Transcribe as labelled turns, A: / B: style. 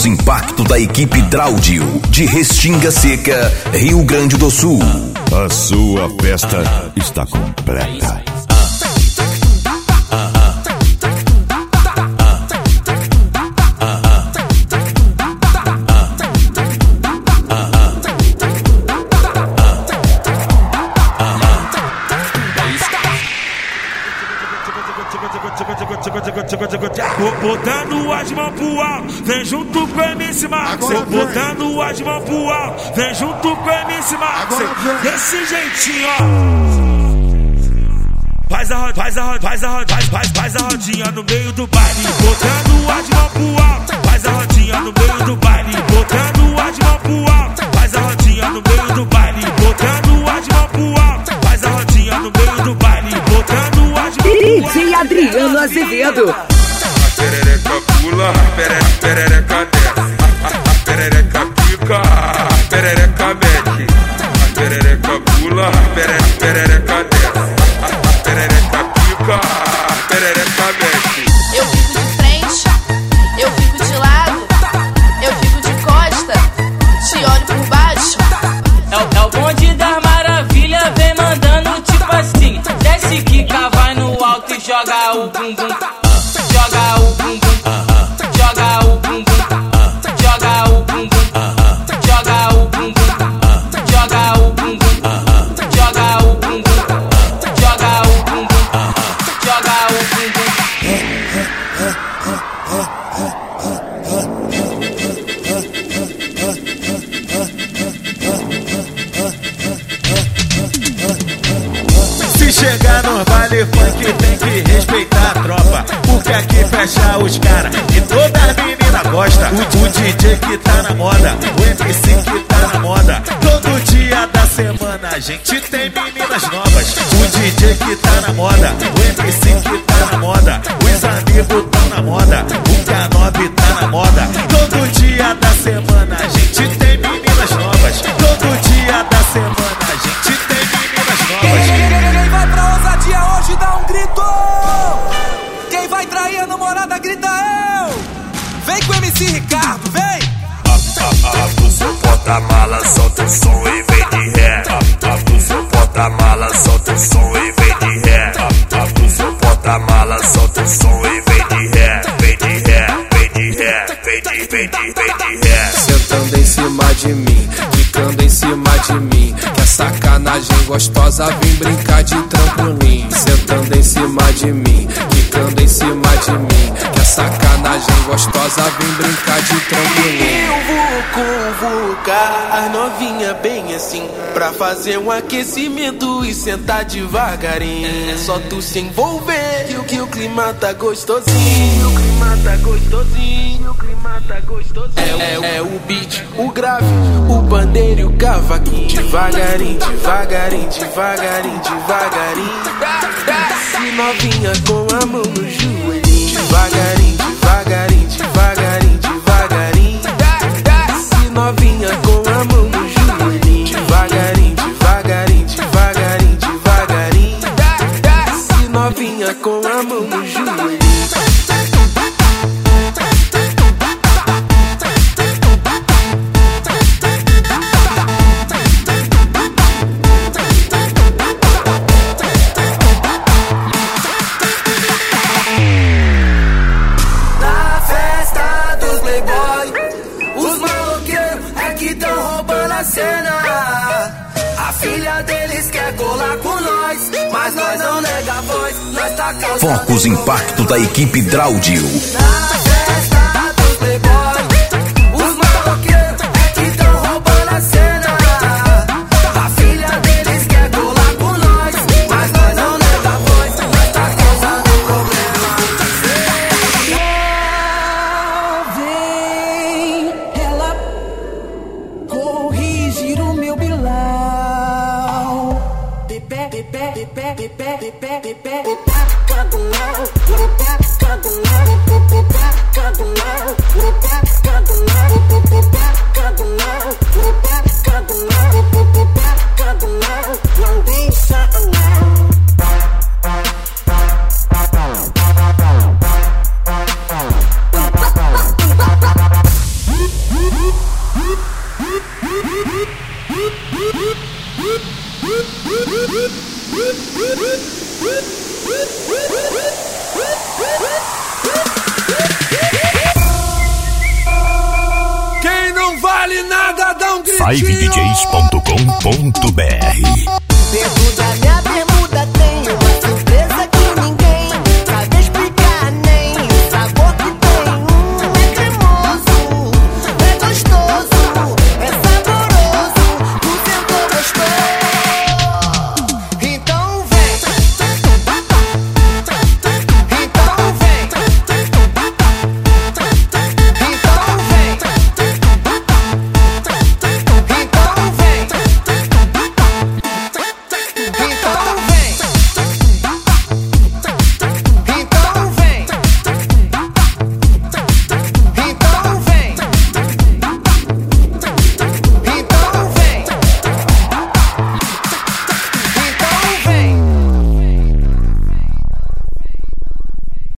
A: Focos Impacto da equipe Draudio, de Restinga Seca, Rio Grande do Sul.
B: A sua festa está completa.
C: Botando as mãos pro alto, vem junto com o MC Max. Botando as mãos pro alto, vem junto com o MC Max. Desse jeitinho, ó. Faz a rodinha no meio do baile. Botando as mãos pro alto, faz a rodinha no meio do baile. Botando as mãos pro alto, faz a rodinha no meio do baile. Botando as mãos pro alto, faz a rodinha no meio do baile. Botando as mãos pro alto.
D: DJ Adriano Azevedo.
E: Perereca pula, perereca desce, perereca pica, perereca mete. Perereca pula, perereca desce, perereca pica, perereca mete.
F: Eu fico de frente, eu fico de lado, eu fico de costa, te olho por baixo.
G: É o bonde das maravilhas, vem mandando tipo assim. Desce, quica, vai no alto e joga o bumbum. Joga o bumbum, joga o bumbum, joga o bumbum, joga o bumbum, joga o bumbum, joga o bumbum, joga o bumbum, joga o bumbum.
H: Se chegar no baile funk tem que respeitar a tropa, porque aqui fecha os cara e toda a menina gosta. O DJ que tá na moda, o MC que tá na moda. Todo dia da semana a gente tem meninas novas. O DJ que tá na moda, o MC que tá na moda. Os amigos tão na moda, o K9 tá na moda. Todo dia da semana a gente tem meninas novas. Todo dia da semana a gente tem meninas novas.
I: Quem vai pra ousadia hoje dá um grito. Quem vai trair a namorada grita eu. Vem com o MC Ricardo, vem.
E: Abre o seu porta-mala, solta o som e vem de ré. Abre o seu porta-mala, solta o som e vem de ré. Abre o seu porta-mala, solta o som e vem de ré. Vem de ré, vem de ré, vem de ré.
J: Sentando em cima de mim, ficando em cima de mim. Que sacanagem gostosa, vem brincar de trampolim. Sentando em cima de mim, ficando em cima de mim. Que sacanagem gostosa, vem brincar de trampolim.
K: Eu vou convocar as novinha bem assim, pra fazer um aquecimento e sentar devagarinho. É só tu se envolver que o clima tá gostosinho. O clima tá gostosinho, o clima tá gostosinho. É o beat, o grave, o pandeiro e o cavaquinho. Devagarinho, devagarinho, devagarinho, devagarinho. Desce novinha com a mão no joelhinho. Devagarinho, devagarinho, devagarinho, devagarinho. Desce novinha com a mão no joelhinho. Devagarinho, devagarinho, devagarinho, devagarinho. Desce novinha com a mão no joelhinho.
I: A filha deles quer colar com nós, mas nós não nega a voz, nós tá causando.
A: Focos Impacto da equipe Draudio.
I: Na festa dos playboy, os maloqueiros é que tão roubando a cena. A filha deles quer colar com nós, mas nós não nega a voz, nós tá causando problema. Vem, ela corrigir o meu bilhão. Não deixa não.
A: livedjs.com.br.
I: Dentro da minha